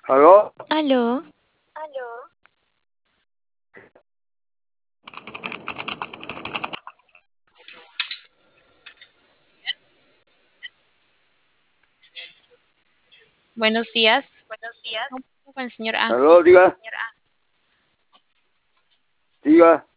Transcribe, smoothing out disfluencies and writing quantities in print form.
¿Aló? Aló, Buenos días. ¿Cómo está con el señor Ángel? ¿Aló? Diga, diga.